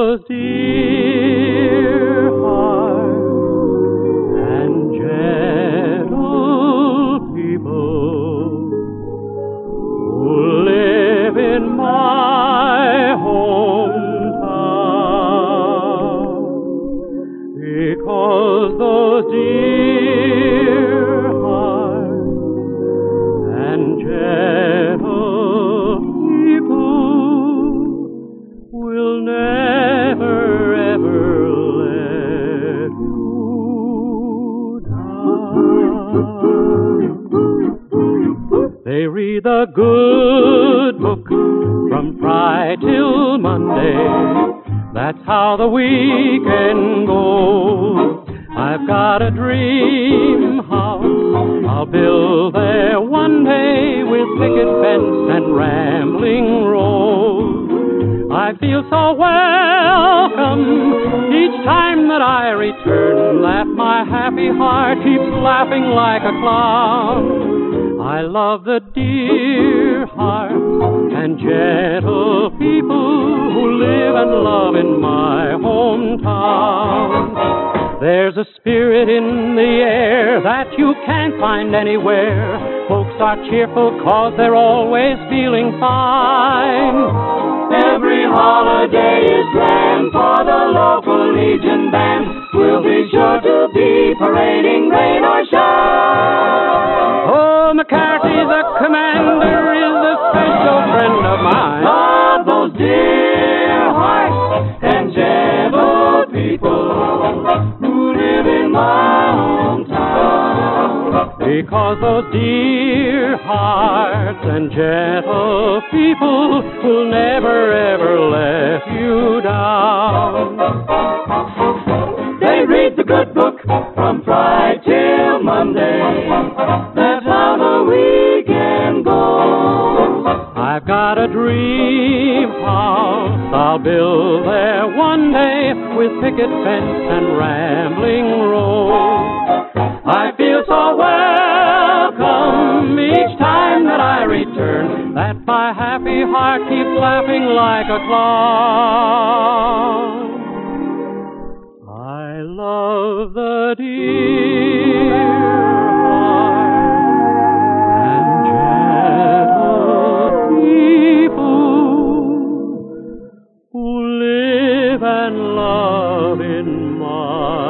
those dear hearts and gentle people who live in my hometown, because those dear hearts and gentle people will never ever let you down. They read the good book from Friday till Monday. That's how the weekend goes. I've got a dream house I'll build there one day, with picket fence and rambling rose. I feel so welcome each time that I return, that my happy heart keeps laughing like a clown. I love the dear hearts and gentle people who live and love in my hometown. There's a spirit in the air that you can't find anywhere. Folks are cheerful 'cause they're always feeling fine. Every holiday is planned for the local Legion band. We'll be sure to be parading, rain or shine. Oh, McCarthy, the commander, is a special friend of mine. Love those dear hearts and gentle people who live in my hometown, because those dear hearts and gentle people will never ever let you down. They read the good book from Friday till Monday. That's how the weekend goes. I've got a dream house I'll build there one day, with picket fence and rambling road. I feel so welcome each time that I return, that my happy heart keeps laughing like a clown. I love the dear hearts and gentle people who live and love in my